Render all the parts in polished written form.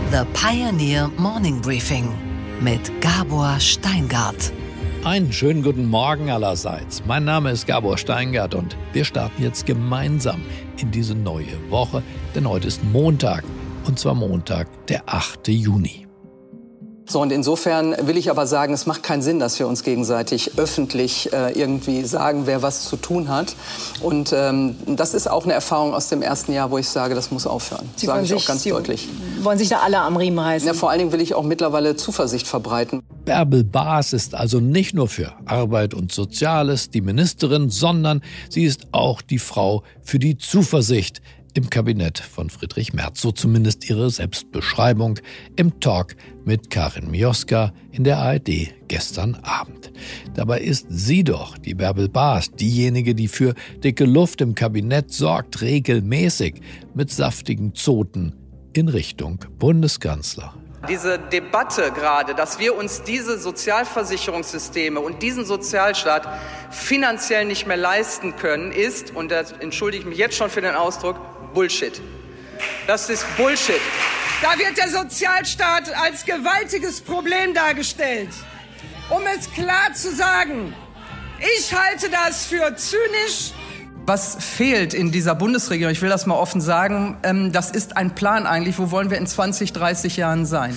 The Pioneer Morning Briefing mit Gabor Steingart. Einen schönen guten Morgen allerseits. Mein Name ist Gabor Steingart und wir starten jetzt gemeinsam in diese neue Woche, denn heute ist Montag, und zwar Montag, der 8. Juni. So, und insofern will ich aber sagen, es macht keinen Sinn, dass wir uns gegenseitig öffentlich irgendwie sagen, wer was zu tun hat. Und das ist auch eine Erfahrung aus dem ersten Jahr, wo ich sage, das muss aufhören. Das sage ich auch ganz deutlich. Wollen sich da alle am Riemen reißen? Ja, vor allen Dingen will ich auch mittlerweile Zuversicht verbreiten. Bärbel Baas ist also nicht nur für Arbeit und Soziales die Ministerin, sondern sie ist auch die Frau für die Zuversicht im Kabinett von Friedrich Merz. So zumindest ihre Selbstbeschreibung im Talk mit Karin Mioska in der ARD gestern Abend. Dabei ist sie doch, die Bärbel Baas, diejenige, die für dicke Luft im Kabinett sorgt, regelmäßig mit saftigen Zoten in Richtung Bundeskanzler. Diese Debatte gerade, dass wir uns diese Sozialversicherungssysteme und diesen Sozialstaat finanziell nicht mehr leisten können, ist, und da entschuldige ich mich jetzt schon für den Ausdruck, Bullshit. Das ist Bullshit. Da wird der Sozialstaat als gewaltiges Problem dargestellt. Um es klar zu sagen, ich halte das für zynisch. Was fehlt in dieser Bundesregierung, ich will das mal offen sagen, das ist ein Plan eigentlich, wo wollen wir in 20, 30 Jahren sein?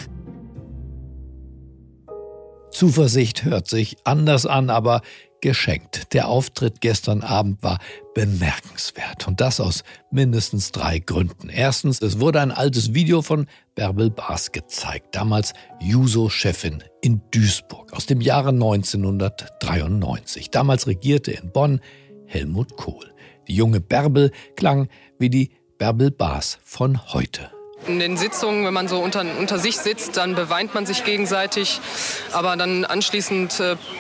Zuversicht hört sich anders an, aber geschenkt. Der Auftritt gestern Abend war bemerkenswert. Und das aus mindestens 3 Gründen. Erstens, es wurde ein altes Video von Bärbel Baas gezeigt, damals Juso-Chefin in Duisburg, aus dem Jahre 1993. Damals regierte in Bonn Helmut Kohl. Die junge Bärbel klang wie die Bärbel Baas von heute. In den Sitzungen, wenn man so unter sich sitzt, dann beweint man sich gegenseitig, aber dann anschließend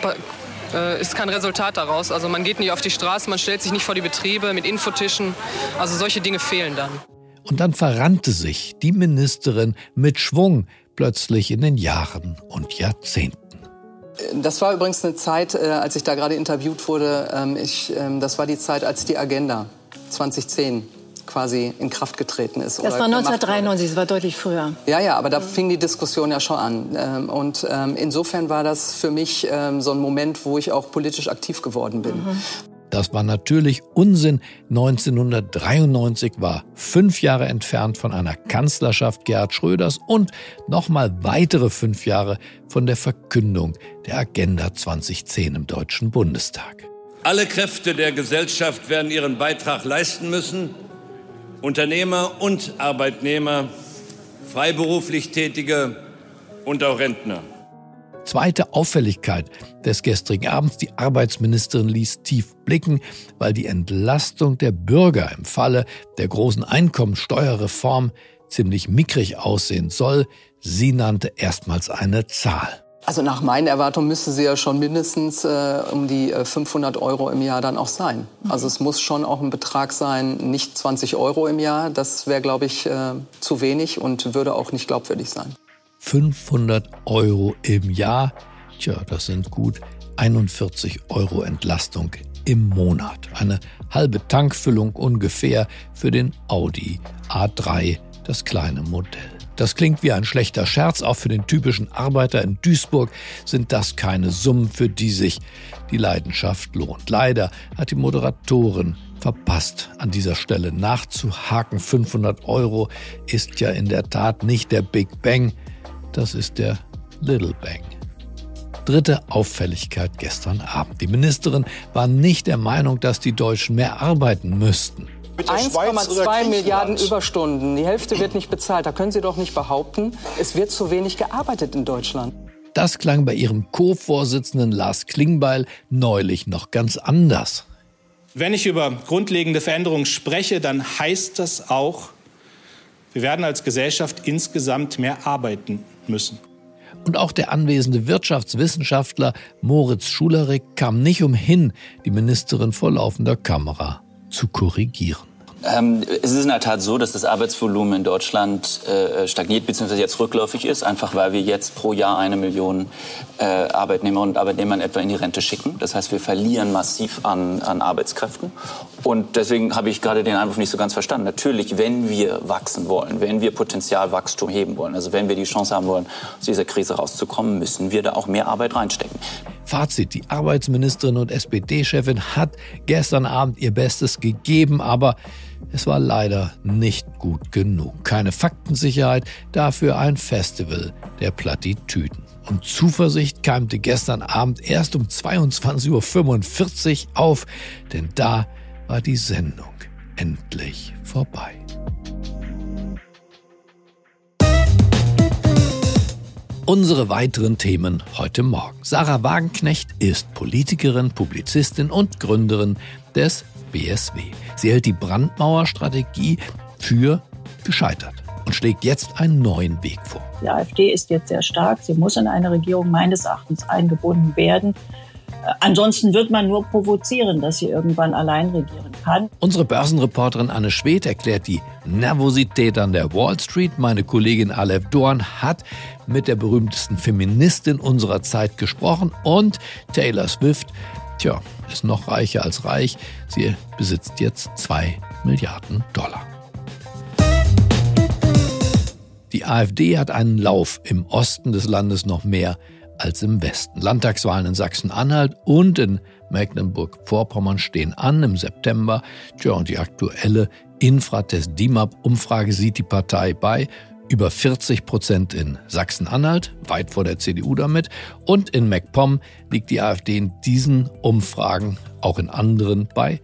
ist kein Resultat daraus. Also man geht nicht auf die Straße, man stellt sich nicht vor die Betriebe mit Infotischen. Also solche Dinge fehlen dann. Und dann verrannte sich die Ministerin mit Schwung plötzlich in den Jahren und Jahrzehnten. Das war übrigens eine Zeit, als ich da gerade interviewt wurde, das war die Zeit, als die Agenda 2010 quasi in Kraft getreten ist. Das war 1993, das war deutlich früher. Ja, aber da fing die Diskussion ja schon an. Und insofern war das für mich so ein Moment, wo ich auch politisch aktiv geworden bin. Das war natürlich Unsinn. 1993 war 5 Jahre entfernt von einer Kanzlerschaft Gerhard Schröders und nochmal weitere 5 Jahre von der Verkündung der Agenda 2010 im Deutschen Bundestag. Alle Kräfte der Gesellschaft werden ihren Beitrag leisten müssen. Unternehmer und Arbeitnehmer, freiberuflich Tätige und auch Rentner. Zweite Auffälligkeit des gestrigen Abends: Die Arbeitsministerin ließ tief blicken, weil die Entlastung der Bürger im Falle der großen Einkommensteuerreform ziemlich mickrig aussehen soll. Sie nannte erstmals eine Zahl. Also nach meinen Erwartungen müsste sie ja schon mindestens um die 500 € im Jahr dann auch sein. Also es muss schon auch ein Betrag sein, nicht 20 € im Jahr. Das wäre, glaube ich, zu wenig und würde auch nicht glaubwürdig sein. 500 € im Jahr, das sind gut 41 € Entlastung im Monat. Eine halbe Tankfüllung ungefähr für den Audi A3, das kleine Modell. Das klingt wie ein schlechter Scherz, auch für den typischen Arbeiter in Duisburg sind das keine Summen, für die sich die Leidenschaft lohnt. Leider hat die Moderatorin verpasst, an dieser Stelle nachzuhaken. 500 € ist ja in der Tat nicht der Big Bang, das ist der Little Bang. Dritte Auffälligkeit gestern Abend: Die Ministerin war nicht der Meinung, dass die Deutschen mehr arbeiten müssten. 1,2 Milliarden Überstunden, die Hälfte wird nicht bezahlt. Da können Sie doch nicht behaupten, es wird zu wenig gearbeitet in Deutschland. Das klang bei ihrem Co-Vorsitzenden Lars Klingbeil neulich noch ganz anders. Wenn ich über grundlegende Veränderungen spreche, dann heißt das auch, wir werden als Gesellschaft insgesamt mehr arbeiten müssen. Und auch der anwesende Wirtschaftswissenschaftler Moritz Schulerek kam nicht umhin, die Ministerin vor laufender Kamera zu korrigieren. Es ist in der Tat so, dass das Arbeitsvolumen in Deutschland stagniert bzw. jetzt rückläufig ist, einfach weil wir jetzt pro Jahr 1 Million Arbeitnehmer und Arbeitnehmern etwa in die Rente schicken. Das heißt, wir verlieren massiv an Arbeitskräften. Und deswegen habe ich gerade den Einwurf nicht so ganz verstanden. Natürlich, wenn wir wachsen wollen, wenn wir Potenzialwachstum heben wollen, also wenn wir die Chance haben wollen, aus dieser Krise rauszukommen, müssen wir da auch mehr Arbeit reinstecken. Fazit, die Arbeitsministerin und SPD-Chefin hat gestern Abend ihr Bestes gegeben, aber es war leider nicht gut genug. Keine Faktensicherheit, dafür ein Festival der Plattitüden. Und Zuversicht keimte gestern Abend erst um 22.45 Uhr auf, denn da war die Sendung endlich vorbei. Unsere weiteren Themen heute Morgen. Sarah Wagenknecht ist Politikerin, Publizistin und Gründerin des BSW. Sie hält die Brandmauerstrategie für gescheitert und schlägt jetzt einen neuen Weg vor. Die AfD ist jetzt sehr stark. Sie muss in eine Regierung meines Erachtens eingebunden werden. Ansonsten wird man nur provozieren, dass sie irgendwann allein regieren kann. Unsere Börsenreporterin Anne Schwedt erklärt die Nervosität an der Wall Street. Meine Kollegin Aleph Dorn hat mit der berühmtesten Feministin unserer Zeit gesprochen. Und Taylor Swift, ist noch reicher als reich. Sie besitzt jetzt $2 Milliarden. Die AfD hat einen Lauf im Osten des Landes noch mehr als im Westen. Landtagswahlen in Sachsen-Anhalt und in Mecklenburg-Vorpommern stehen an im September. Und die aktuelle Infratest-DIMAP-Umfrage sieht die Partei bei über 40% in Sachsen-Anhalt, weit vor der CDU damit. Und in MacPom liegt die AfD in diesen Umfragen, auch in anderen, bei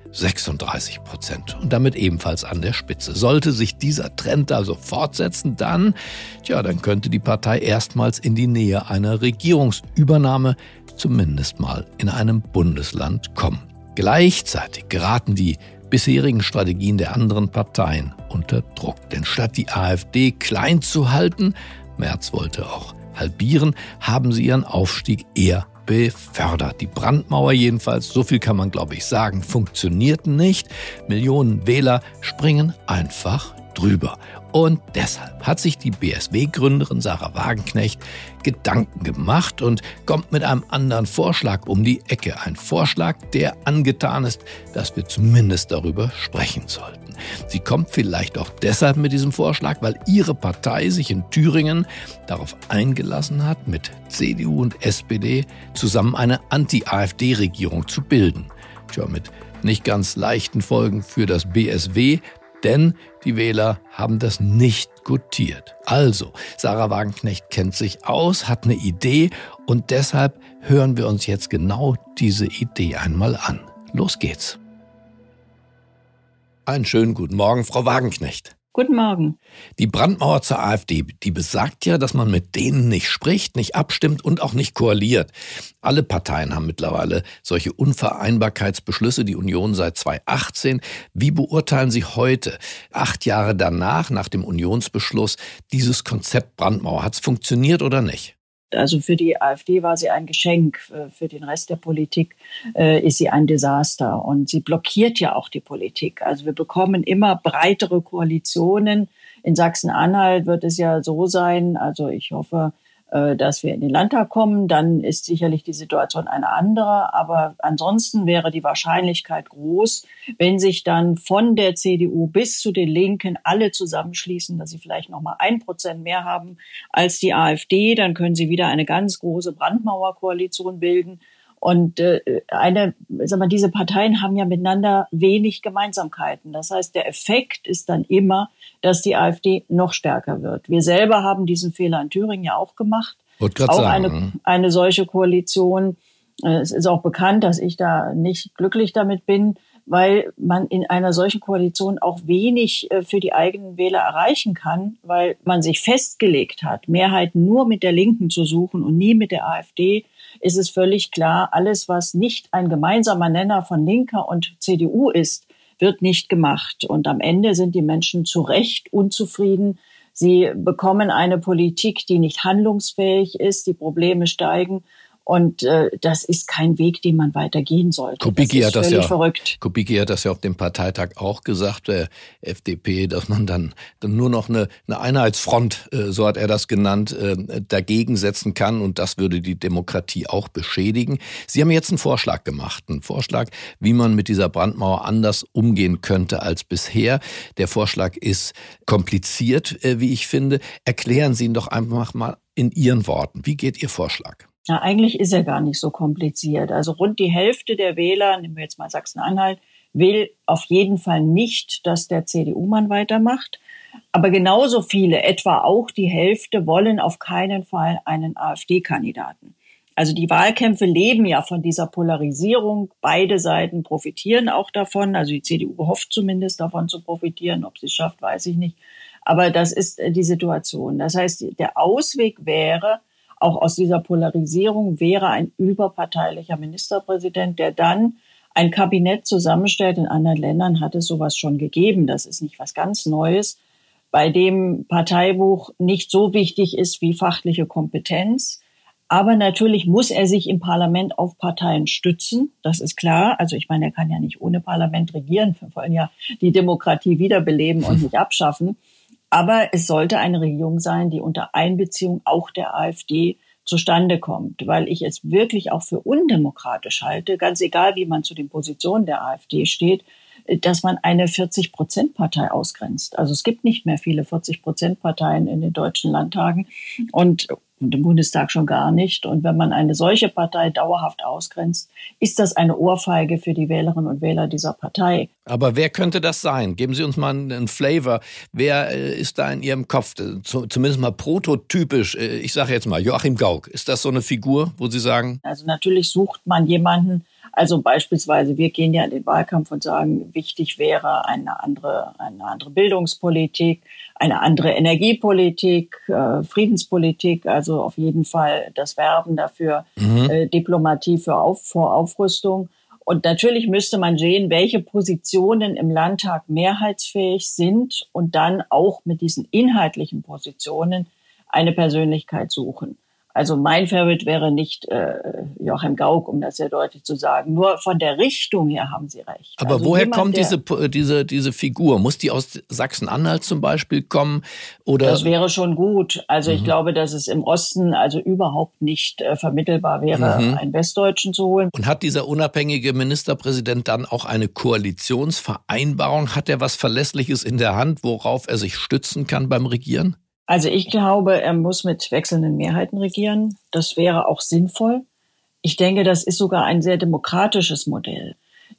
36% und damit ebenfalls an der Spitze. Sollte sich dieser Trend also fortsetzen, dann könnte die Partei erstmals in die Nähe einer Regierungsübernahme, zumindest mal in einem Bundesland, kommen. Gleichzeitig geraten die bisherigen Strategien der anderen Parteien unter Druck. Denn statt die AfD klein zu halten, Merz wollte auch halbieren, haben sie ihren Aufstieg eher befördert. Die Brandmauer jedenfalls, so viel kann man glaube ich sagen, funktioniert nicht. Millionen Wähler springen einfach drüber. Und deshalb hat sich die BSW-Gründerin Sarah Wagenknecht Gedanken gemacht und kommt mit einem anderen Vorschlag um die Ecke. Ein Vorschlag, der angetan ist, dass wir zumindest darüber sprechen sollten. Sie kommt vielleicht auch deshalb mit diesem Vorschlag, weil ihre Partei sich in Thüringen darauf eingelassen hat, mit CDU und SPD zusammen eine Anti-AfD-Regierung zu bilden. Mit nicht ganz leichten Folgen für das BSW, denn die Wähler haben das nicht gutiert. Also, Sarah Wagenknecht kennt sich aus, hat eine Idee und deshalb hören wir uns jetzt genau diese Idee einmal an. Los geht's. Einen schönen guten Morgen, Frau Wagenknecht. Guten Morgen. Die Brandmauer zur AfD, die besagt ja, dass man mit denen nicht spricht, nicht abstimmt und auch nicht koaliert. Alle Parteien haben mittlerweile solche Unvereinbarkeitsbeschlüsse, die Union seit 2018. Wie beurteilen Sie heute, 8 Jahre danach, nach dem Unionsbeschluss, dieses Konzept Brandmauer? Hat es funktioniert oder nicht? Also für die AfD war sie ein Geschenk. Für den Rest der Politik ist sie ein Desaster. Und sie blockiert ja auch die Politik. Also wir bekommen immer breitere Koalitionen. In Sachsen-Anhalt wird es ja so sein, also ich hoffe, dass wir in den Landtag kommen, dann ist sicherlich die Situation eine andere. Aber ansonsten wäre die Wahrscheinlichkeit groß, wenn sich dann von der CDU bis zu den Linken alle zusammenschließen, dass sie vielleicht noch mal 1% mehr haben als die AfD, dann können sie wieder eine ganz große Brandmauerkoalition bilden. Und diese Parteien haben ja miteinander wenig Gemeinsamkeiten. Das heißt, der Effekt ist dann immer, dass die AfD noch stärker wird. Wir selber haben diesen Fehler in Thüringen ja auch gemacht. Auch eine solche Koalition. Es ist auch bekannt, dass ich da nicht glücklich damit bin, weil man in einer solchen Koalition auch wenig für die eigenen Wähler erreichen kann, weil man sich festgelegt hat, Mehrheiten nur mit der Linken zu suchen und nie mit der AfD. Ist es völlig klar, alles, was nicht ein gemeinsamer Nenner von Linker und CDU ist, wird nicht gemacht. Und am Ende sind die Menschen zu Recht unzufrieden. Sie bekommen eine Politik, die nicht handlungsfähig ist, die Probleme steigen. Und das ist kein Weg, den man weitergehen sollte. Kubicki das ist völlig verrückt. Kubicki hat das ja auf dem Parteitag auch gesagt, der FDP, dass man dann nur noch eine Einheitsfront, so hat er das genannt, dagegen setzen kann. Und das würde die Demokratie auch beschädigen. Sie haben jetzt einen Vorschlag gemacht, wie man mit dieser Brandmauer anders umgehen könnte als bisher. Der Vorschlag ist kompliziert, wie ich finde. Erklären Sie ihn doch einfach mal in Ihren Worten. Wie geht Ihr Vorschlag? Ja, eigentlich ist er gar nicht so kompliziert. Also rund die Hälfte der Wähler, nehmen wir jetzt mal Sachsen-Anhalt, will auf jeden Fall nicht, dass der CDU-Mann weitermacht. Aber genauso viele, etwa auch die Hälfte, wollen auf keinen Fall einen AfD-Kandidaten. Also die Wahlkämpfe leben ja von dieser Polarisierung. Beide Seiten profitieren auch davon. Also die CDU hofft zumindest davon zu profitieren. Ob sie es schafft, weiß ich nicht. Aber das ist die Situation. Das heißt, der Ausweg wäre, auch aus dieser Polarisierung wäre ein überparteilicher Ministerpräsident, der dann ein Kabinett zusammenstellt. In anderen Ländern hat es sowas schon gegeben. Das ist nicht was ganz Neues, bei dem Parteibuch nicht so wichtig ist wie fachliche Kompetenz. Aber natürlich muss er sich im Parlament auf Parteien stützen. Das ist klar. Also ich meine, er kann ja nicht ohne Parlament regieren. Wir wollen ja die Demokratie wiederbeleben und nicht abschaffen. Aber es sollte eine Regierung sein, die unter Einbeziehung auch der AfD zustande kommt, weil ich es wirklich auch für undemokratisch halte, ganz egal, wie man zu den Positionen der AfD steht, dass man eine 40%-Partei ausgrenzt. Also es gibt nicht mehr viele 40%-Parteien in den deutschen Landtagen und im Bundestag schon gar nicht. Und wenn man eine solche Partei dauerhaft ausgrenzt, ist das eine Ohrfeige für die Wählerinnen und Wähler dieser Partei. Aber wer könnte das sein? Geben Sie uns mal einen Flavor. Wer ist da in Ihrem Kopf? Zumindest mal prototypisch. Ich sage jetzt mal Joachim Gauck. Ist das so eine Figur, wo Sie sagen? Also natürlich sucht man jemanden. Also beispielsweise, wir gehen ja in den Wahlkampf und sagen, wichtig wäre eine andere Bildungspolitik, eine andere Energiepolitik, Friedenspolitik, also auf jeden Fall das Werben dafür, Diplomatie vor Aufrüstung. Und natürlich müsste man sehen, welche Positionen im Landtag mehrheitsfähig sind und dann auch mit diesen inhaltlichen Positionen eine Persönlichkeit suchen. Also mein Favorit wäre nicht Joachim Gauck, um das sehr deutlich zu sagen. Nur von der Richtung her haben Sie recht. Aber also woher kommt diese Figur? Muss die aus Sachsen-Anhalt zum Beispiel kommen? Oder? Das wäre schon gut. Also ich glaube, dass es im Osten also überhaupt nicht vermittelbar wäre, einen Westdeutschen zu holen. Und hat dieser unabhängige Ministerpräsident dann auch eine Koalitionsvereinbarung? Hat er was Verlässliches in der Hand, worauf er sich stützen kann beim Regieren? Also ich glaube, er muss mit wechselnden Mehrheiten regieren. Das wäre auch sinnvoll. Ich denke, das ist sogar ein sehr demokratisches Modell.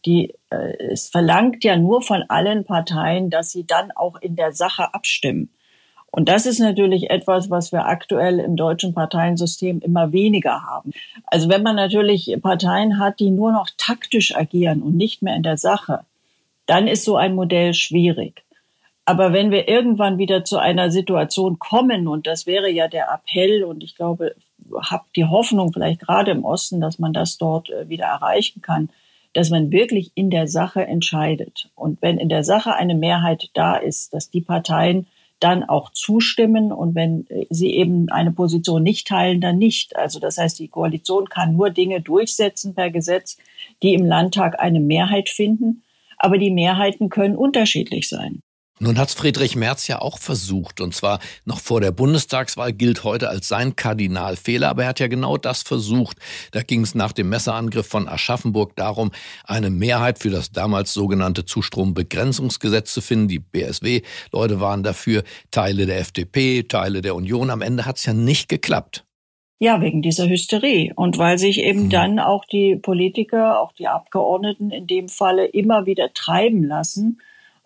Es verlangt ja nur von allen Parteien, dass sie dann auch in der Sache abstimmen. Und das ist natürlich etwas, was wir aktuell im deutschen Parteiensystem immer weniger haben. Also wenn man natürlich Parteien hat, die nur noch taktisch agieren und nicht mehr in der Sache, dann ist so ein Modell schwierig. Aber wenn wir irgendwann wieder zu einer Situation kommen, und das wäre ja der Appell, und ich glaube, habe die Hoffnung vielleicht gerade im Osten, dass man das dort wieder erreichen kann, dass man wirklich in der Sache entscheidet. Und wenn in der Sache eine Mehrheit da ist, dass die Parteien dann auch zustimmen, und wenn sie eben eine Position nicht teilen, dann nicht. Also das heißt, die Koalition kann nur Dinge durchsetzen per Gesetz, die im Landtag eine Mehrheit finden. Aber die Mehrheiten können unterschiedlich sein. Nun hat's Friedrich Merz ja auch versucht, und zwar noch vor der Bundestagswahl, gilt heute als sein Kardinalfehler, aber er hat ja genau das versucht. Da ging es nach dem Messerangriff von Aschaffenburg darum, eine Mehrheit für das damals sogenannte Zustrombegrenzungsgesetz zu finden. Die BSW-Leute waren dafür, Teile der FDP, Teile der Union. Am Ende hat's ja nicht geklappt. Ja, wegen dieser Hysterie. Und weil sich eben dann auch die Politiker, auch die Abgeordneten in dem Falle immer wieder treiben lassen,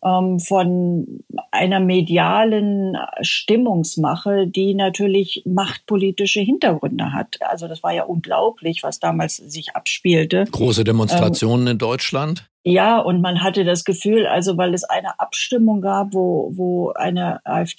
von einer medialen Stimmungsmache, die natürlich machtpolitische Hintergründe hat. Also das war ja unglaublich, was damals sich abspielte. Große Demonstrationen in Deutschland? Ja, und man hatte das Gefühl, also weil es eine Abstimmung gab, wo eine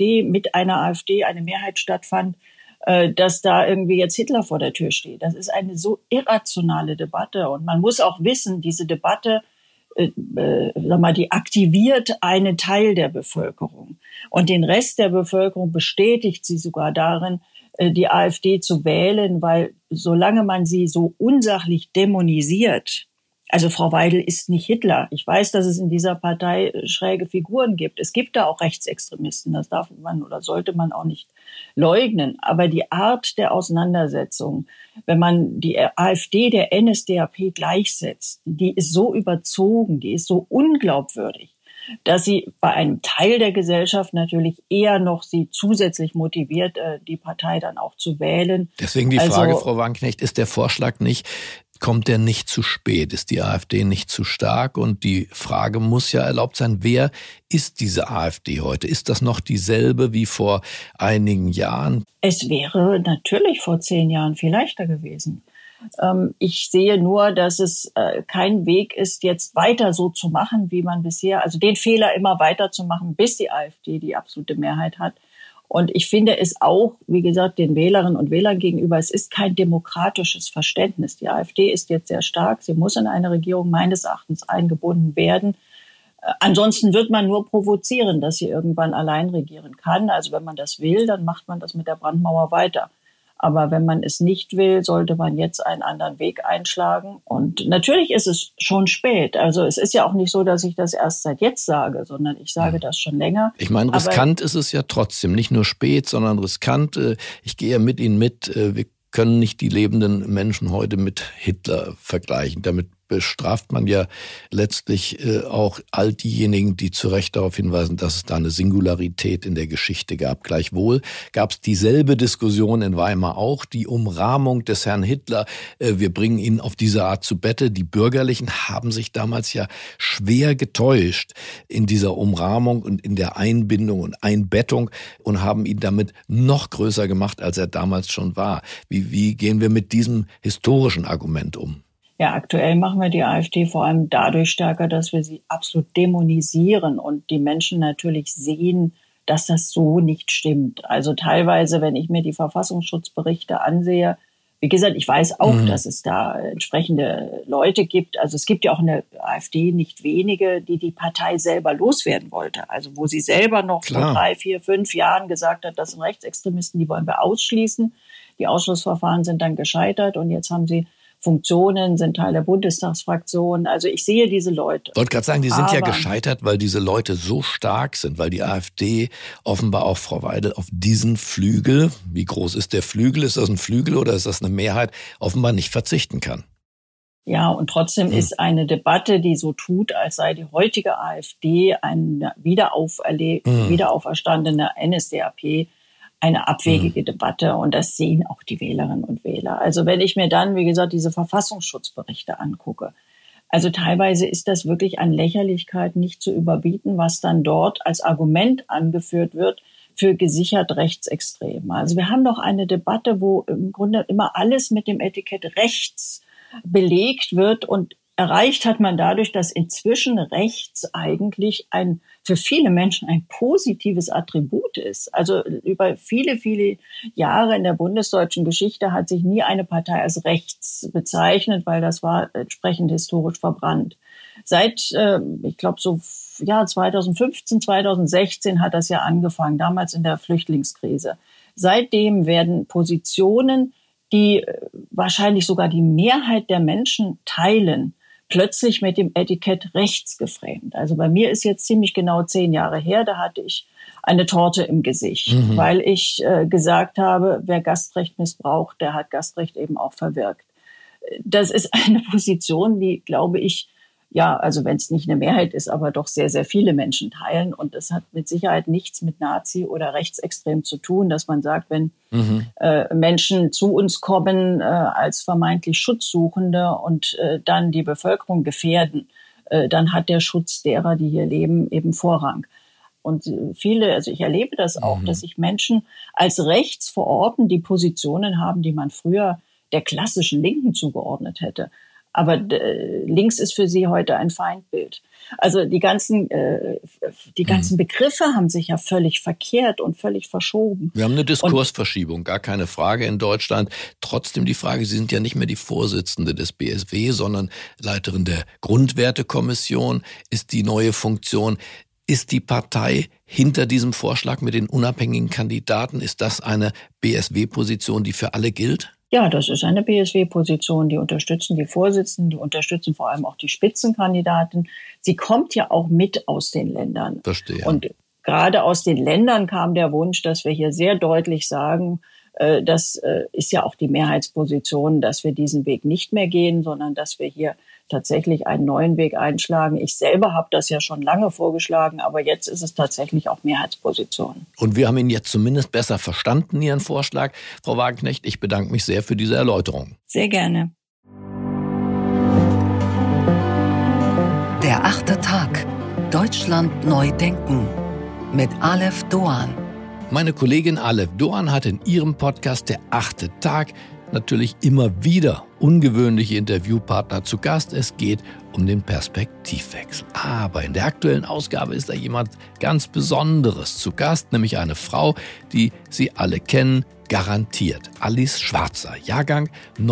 AfD eine Mehrheit stattfand, dass da irgendwie jetzt Hitler vor der Tür steht. Das ist eine so irrationale Debatte. Und man muss auch wissen, diese Debatte die aktiviert einen Teil der Bevölkerung. Und den Rest der Bevölkerung bestätigt sie sogar darin, die AfD zu wählen, weil solange man sie so unsachlich dämonisiert, also Frau Weidel ist nicht Hitler. Ich weiß, dass es in dieser Partei schräge Figuren gibt. Es gibt da auch Rechtsextremisten. Das darf man oder sollte man auch nicht leugnen. Aber die Art der Auseinandersetzung, wenn man die AfD der NSDAP gleichsetzt, die ist so überzogen, die ist so unglaubwürdig, dass sie bei einem Teil der Gesellschaft natürlich eher noch sie zusätzlich motiviert, die Partei dann auch zu wählen. Deswegen die Frage, Frau Wagenknecht, ist der Vorschlag nicht, kommt der nicht zu spät? Ist die AfD nicht zu stark? Und die Frage muss ja erlaubt sein, wer ist diese AfD heute? Ist das noch dieselbe wie vor einigen Jahren? Es wäre natürlich vor 10 Jahren viel leichter gewesen. Ich sehe nur, dass es kein Weg ist, jetzt weiter so zu machen, wie man bisher, also den Fehler immer weiter zu machen, bis die AfD die absolute Mehrheit hat. Und ich finde es auch, wie gesagt, den Wählerinnen und Wählern gegenüber, es ist kein demokratisches Verständnis. Die AfD ist jetzt sehr stark. Sie muss in eine Regierung meines Erachtens eingebunden werden. Ansonsten wird man nur provozieren, dass sie irgendwann allein regieren kann. Also wenn man das will, dann macht man das mit der Brandmauer weiter. Aber wenn man es nicht will, sollte man jetzt einen anderen Weg einschlagen. Und natürlich ist es schon spät. Also es ist ja auch nicht so, dass ich das erst seit jetzt sage, sondern ich sage das schon länger. Ich meine, riskant ist es ja trotzdem. Nicht nur spät, sondern riskant. Ich gehe ja mit Ihnen mit. Wir können nicht die lebenden Menschen heute mit Hitler vergleichen. Damit bestraft man ja letztlich auch all diejenigen, die zu Recht darauf hinweisen, dass es da eine Singularität in der Geschichte gab. Gleichwohl gab es dieselbe Diskussion in Weimar auch, die Umrahmung des Herrn Hitler. Wir bringen ihn auf diese Art zu Bette. Die Bürgerlichen haben sich damals ja schwer getäuscht in dieser Umrahmung und in der Einbindung und Einbettung und haben ihn damit noch größer gemacht, als er damals schon war. Wie gehen wir mit diesem historischen Argument um? Ja, aktuell machen wir die AfD vor allem dadurch stärker, dass wir sie absolut dämonisieren und die Menschen natürlich sehen, dass das so nicht stimmt. Also teilweise, wenn ich mir die Verfassungsschutzberichte ansehe, wie gesagt, ich weiß auch, dass es da entsprechende Leute gibt. Also es gibt ja auch in der AfD nicht wenige, die Partei selber loswerden wollte. Also wo sie selber noch vor 3, 4, 5 Jahren gesagt hat, das sind Rechtsextremisten, die wollen wir ausschließen. Die Ausschlussverfahren sind dann gescheitert und jetzt haben sie Funktionen, sind Teil der Bundestagsfraktion. Also ich sehe diese Leute. Ich wollte gerade sagen, die sind ja gescheitert, weil diese Leute so stark sind, weil die AfD offenbar auch, Frau Weidel, auf diesen Flügel, wie groß ist der Flügel, ist das ein Flügel oder ist das eine Mehrheit, offenbar nicht verzichten kann. Ja, und trotzdem ist eine Debatte, die so tut, als sei die heutige AfD eine wiederauferstandene NSDAP, eine abwegige Debatte und das sehen auch die Wählerinnen und Wähler. Also wenn ich mir dann, wie gesagt, diese Verfassungsschutzberichte angucke, also teilweise ist das wirklich an Lächerlichkeit nicht zu überbieten, was dann dort als Argument angeführt wird für gesichert Rechtsextreme. Also wir haben doch eine Debatte, wo im Grunde immer alles mit dem Etikett rechts belegt wird und erreicht hat man dadurch, dass inzwischen rechts eigentlich für viele Menschen ein positives Attribut ist. Also über viele, viele Jahre in der bundesdeutschen Geschichte hat sich nie eine Partei als rechts bezeichnet, weil das war entsprechend historisch verbrannt. Seit, ich glaube, 2015, 2016 hat das ja angefangen, damals in der Flüchtlingskrise. Seitdem werden Positionen, die wahrscheinlich sogar die Mehrheit der Menschen teilen, plötzlich mit dem Etikett rechts geframed. Also bei mir ist jetzt ziemlich genau 10 Jahre her, da hatte ich eine Torte im Gesicht, weil ich gesagt habe, wer Gastrecht missbraucht, der hat Gastrecht eben auch verwirkt. Das ist eine Position, die, glaube ich, ja, also wenn es nicht eine Mehrheit ist, aber doch sehr, sehr viele Menschen teilen. Und das hat mit Sicherheit nichts mit Nazi oder rechtsextrem zu tun, dass man sagt, wenn Menschen zu uns kommen als vermeintlich Schutzsuchende und dann die Bevölkerung gefährden, dann hat der Schutz derer, die hier leben, eben Vorrang. Und viele, also ich erlebe das auch, dass sich Menschen als rechts verorten, die Positionen haben, die man früher der klassischen Linken zugeordnet hätte. Aber links ist für sie heute ein Feindbild. Also die ganzen Begriffe haben sich ja völlig verkehrt und völlig verschoben. Wir haben eine Diskursverschiebung, gar keine Frage in Deutschland. Trotzdem die Frage, Sie sind ja nicht mehr die Vorsitzende des BSW, sondern Leiterin der Grundwertekommission, ist die neue Funktion. Ist die Partei hinter diesem Vorschlag mit den unabhängigen Kandidaten? Ist das eine BSW-Position, die für alle gilt? Ja, das ist eine BSW-Position. Die unterstützen die Vorsitzenden, die unterstützen vor allem auch die Spitzenkandidaten. Sie kommt ja auch mit aus den Ländern. Verstehe. Und gerade aus den Ländern kam der Wunsch, dass wir hier sehr deutlich sagen, das ist ja auch die Mehrheitsposition, dass wir diesen Weg nicht mehr gehen, sondern dass wir hier tatsächlich einen neuen Weg einschlagen. Ich selber habe das ja schon lange vorgeschlagen, aber jetzt ist es tatsächlich auch Mehrheitsposition. Und wir haben ihn jetzt zumindest besser verstanden, Ihren Vorschlag. Frau Wagenknecht, ich bedanke mich sehr für diese Erläuterung. Sehr gerne. Der 8. Tag. Deutschland neu denken. Mit Aleph Doğan. Meine Kollegin Aleph Doğan hat in ihrem Podcast Der 8. Tag natürlich immer wieder ungewöhnliche Interviewpartner zu Gast. Es geht um den Perspektivwechsel. Aber in der aktuellen Ausgabe ist da jemand ganz Besonderes zu Gast, nämlich eine Frau, die Sie alle kennen, garantiert. Alice Schwarzer, Jahrgang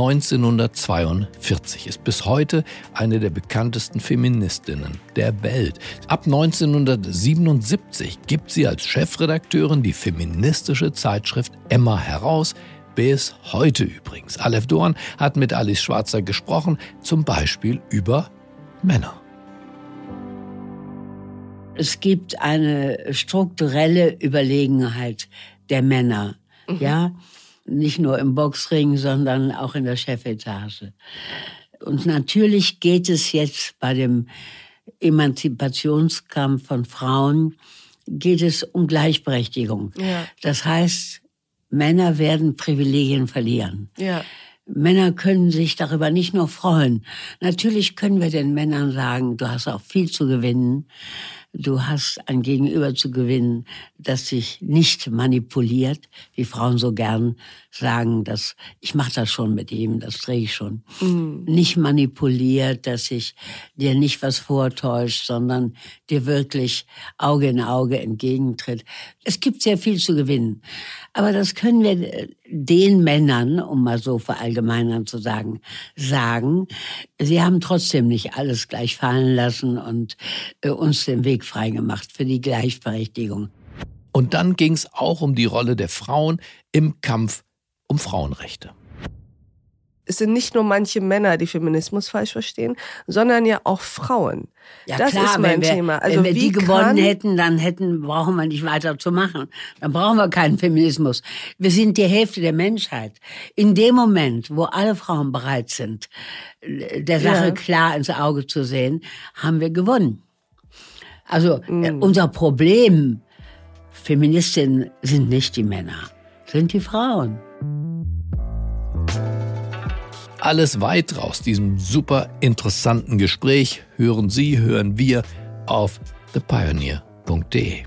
1942, ist bis heute eine der bekanntesten Feministinnen der Welt. Ab 1977 gibt sie als Chefredakteurin die feministische Zeitschrift Emma heraus. Bis heute übrigens. Aleph Doğan hat mit Alice Schwarzer gesprochen, zum Beispiel über Männer. Es gibt eine strukturelle Überlegenheit der Männer, ja, nicht nur im Boxring, sondern auch in der Chefetage. Und natürlich geht es jetzt bei dem Emanzipationskampf von Frauen, geht es um Gleichberechtigung. Ja. Das heißt, Männer werden Privilegien verlieren. Ja. Männer können sich darüber nicht nur freuen. Natürlich können wir den Männern sagen, du hast auch viel zu gewinnen. Du hast ein Gegenüber zu gewinnen, das sich nicht manipuliert, wie Frauen so gern sagen, dass ich mache das schon mit ihm, das drehe ich schon. Nicht manipuliert, dass sich dir nicht was vortäuscht, sondern dir wirklich Auge in Auge entgegentritt. Es gibt sehr viel zu gewinnen. Aber das können wir den Männern, um mal so verallgemeinern zu sagen, sie haben trotzdem nicht alles gleich fallen lassen und uns den Weg freigemacht für die Gleichberechtigung. Und dann ging es auch um die Rolle der Frauen im Kampf um Frauenrechte. Es sind nicht nur manche Männer, die Feminismus falsch verstehen, sondern ja auch Frauen. Ja, das klar, ist mein Thema. Also wenn wir die gewonnen hätten, dann brauchen wir nicht weiter zu machen. Dann brauchen wir keinen Feminismus. Wir sind die Hälfte der Menschheit. In dem Moment, wo alle Frauen bereit sind, der Sache klar ins Auge zu sehen, haben wir gewonnen. Also unser Problem, Feministinnen sind nicht die Männer, sind die Frauen. Alles weitere aus diesem super interessanten Gespräch hören wir auf thepioneer.de.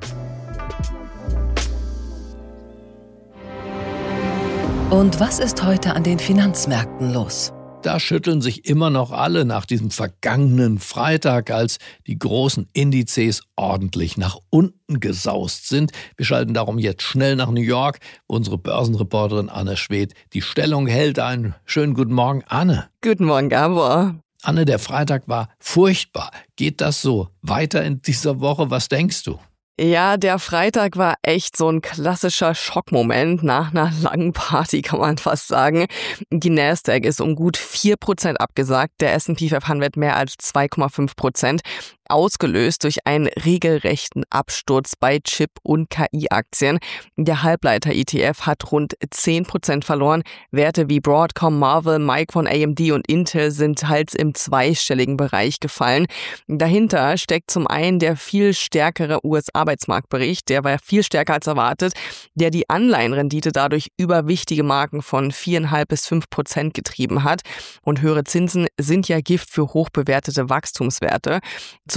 Und was ist heute an den Finanzmärkten los? Da schütteln sich immer noch alle nach diesem vergangenen Freitag, als die großen Indizes ordentlich nach unten gesaust sind. Wir schalten darum jetzt schnell nach New York, wo unsere Börsenreporterin Anne Schwedt die Stellung hält. Einen schönen guten Morgen, Anne. Guten Morgen, Gabor. Anne, der Freitag war furchtbar. Geht das so weiter in dieser Woche? Was denkst du? Ja, der Freitag war echt so ein klassischer Schockmoment nach einer langen Party, kann man fast sagen. Die Nasdaq ist um gut 4% abgesagt, der S&P 500 mehr als 2,5%. Ausgelöst durch einen regelrechten Absturz bei Chip- und KI-Aktien. Der Halbleiter-ETF hat rund 10% verloren. Werte wie Broadcom, Marvell, Micron, AMD und Intel sind halt im zweistelligen Bereich gefallen. Dahinter steckt zum einen der viel stärkere US-Arbeitsmarktbericht, der war viel stärker als erwartet, der die Anleihenrendite dadurch über wichtige Marken von 4,5 bis 5% getrieben hat. Und höhere Zinsen sind ja Gift für hochbewertete Wachstumswerte. Zum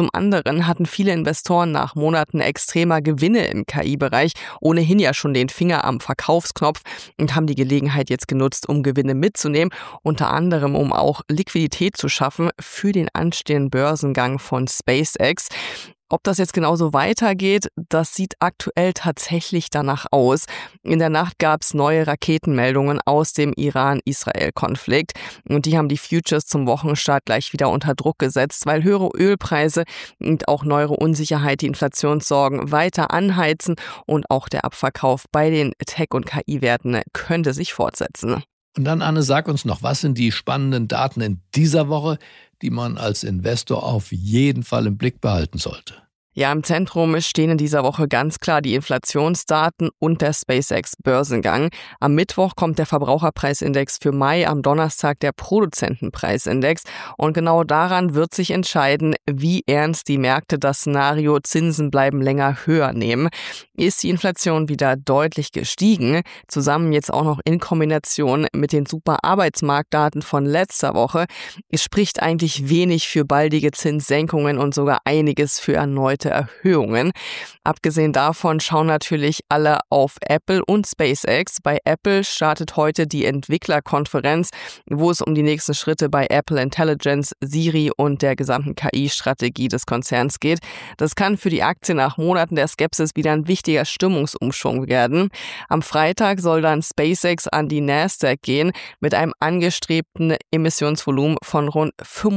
Zum anderen hatten viele Investoren nach Monaten extremer Gewinne im KI-Bereich ohnehin ja schon den Finger am Verkaufsknopf und haben die Gelegenheit jetzt genutzt, um Gewinne mitzunehmen, unter anderem um auch Liquidität zu schaffen für den anstehenden Börsengang von SpaceX. Ob das jetzt genauso weitergeht, das sieht aktuell tatsächlich danach aus. In der Nacht gab es neue Raketenmeldungen aus dem Iran-Israel-Konflikt und die haben die Futures zum Wochenstart gleich wieder unter Druck gesetzt, weil höhere Ölpreise und auch neuere Unsicherheit die Inflationssorgen weiter anheizen und auch der Abverkauf bei den Tech- und KI-Werten könnte sich fortsetzen. Und dann, Anne, sag uns noch, was sind die spannenden Daten in dieser Woche, die man als Investor auf jeden Fall im Blick behalten sollte? Ja, im Zentrum stehen in dieser Woche ganz klar die Inflationsdaten und der SpaceX-Börsengang. Am Mittwoch kommt der Verbraucherpreisindex für Mai, am Donnerstag der Produzentenpreisindex. Und genau daran wird sich entscheiden, wie ernst die Märkte das Szenario Zinsen bleiben länger höher nehmen. Ist die Inflation wieder deutlich gestiegen, zusammen jetzt auch noch in Kombination mit den super Arbeitsmarktdaten von letzter Woche, es spricht eigentlich wenig für baldige Zinssenkungen und sogar einiges für erneute Erhöhungen. Abgesehen davon schauen natürlich alle auf Apple und SpaceX. Bei Apple startet heute die Entwicklerkonferenz, wo es um die nächsten Schritte bei Apple Intelligence, Siri und der gesamten KI-Strategie des Konzerns geht. Das kann für die Aktie nach Monaten der Skepsis wieder ein wichtiger Stimmungsumschwung werden. Am Freitag soll dann SpaceX an die Nasdaq gehen mit einem angestrebten Emissionsvolumen von rund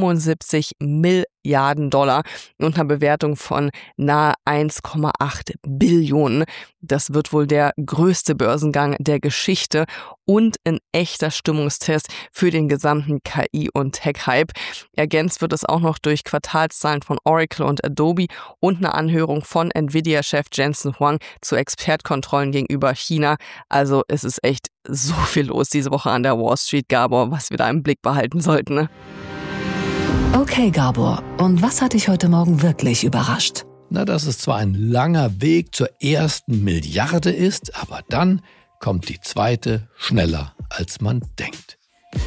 75 Milliarden Dollar und einer Bewertung von nahe 1,8 Billionen. Das wird wohl der größte Börsengang der Geschichte und ein echter Stimmungstest für den gesamten KI- und Tech-Hype. Ergänzt wird es auch noch durch Quartalszahlen von Oracle und Adobe und eine Anhörung von Nvidia-Chef Jensen Huang zu Expertkontrollen gegenüber China. Also es ist echt so viel los diese Woche an der Wall Street, Gabor, was wir da im Blick behalten sollten, ne? Okay, Gabor, und was hat dich heute Morgen wirklich überrascht? Na, dass es zwar ein langer Weg zur ersten Milliarde ist, aber dann kommt die zweite schneller, als man denkt.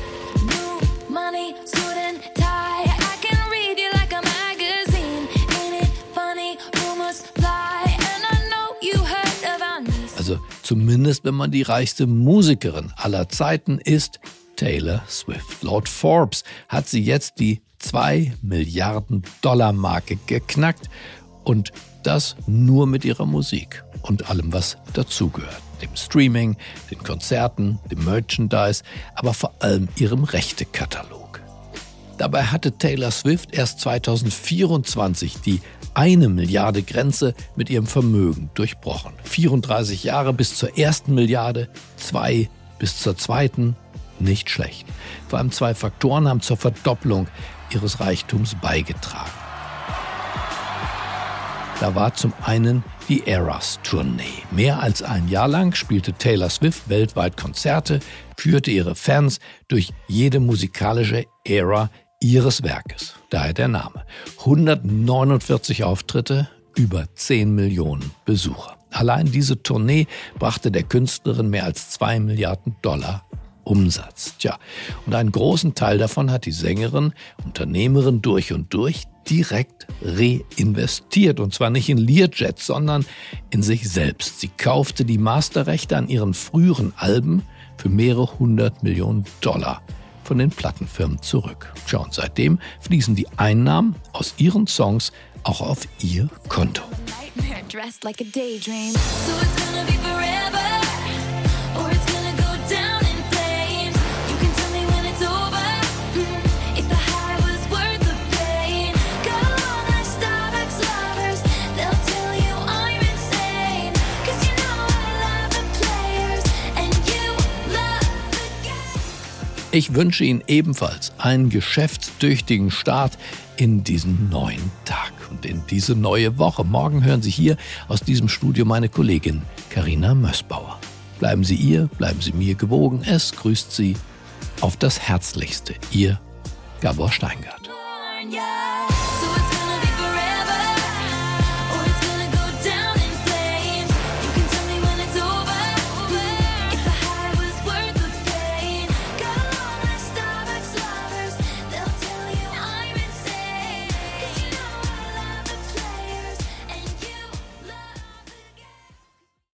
Also zumindest, wenn man die reichste Musikerin aller Zeiten ist, Taylor Swift. Laut Forbes hat sie jetzt die 2 Milliarden Dollar Marke geknackt und das nur mit ihrer Musik und allem, was dazugehört. Dem Streaming, den Konzerten, dem Merchandise, aber vor allem ihrem Rechtekatalog. Dabei hatte Taylor Swift erst 2024 die 1 Milliarde Grenze mit ihrem Vermögen durchbrochen. 34 Jahre bis zur ersten Milliarde, 2 bis zur zweiten. Nicht schlecht. Vor allem 2 Faktoren haben zur Verdopplung ihres Reichtums beigetragen. Da war zum einen die Eras-Tournee. Mehr als ein Jahr lang spielte Taylor Swift weltweit Konzerte, führte ihre Fans durch jede musikalische Ära ihres Werkes. Daher der Name. 149 Auftritte, über 10 Millionen Besucher. Allein diese Tournee brachte der Künstlerin mehr als 2 Milliarden Dollar Umsatz. Tja, und einen großen Teil davon hat die Sängerin, Unternehmerin durch und durch, direkt reinvestiert. Und zwar nicht in Learjets, sondern in sich selbst. Sie kaufte die Masterrechte an ihren früheren Alben für mehrere 100 Millionen Dollar von den Plattenfirmen zurück. Tja, und seitdem fließen die Einnahmen aus ihren Songs auch auf ihr Konto. Ich wünsche Ihnen ebenfalls einen geschäftstüchtigen Start in diesen neuen Tag und in diese neue Woche. Morgen hören Sie hier aus diesem Studio meine Kollegin Carina Mössbauer. Bleiben Sie ihr, bleiben Sie mir gewogen. Es grüßt Sie auf das Herzlichste. Ihr Gabor Steingart.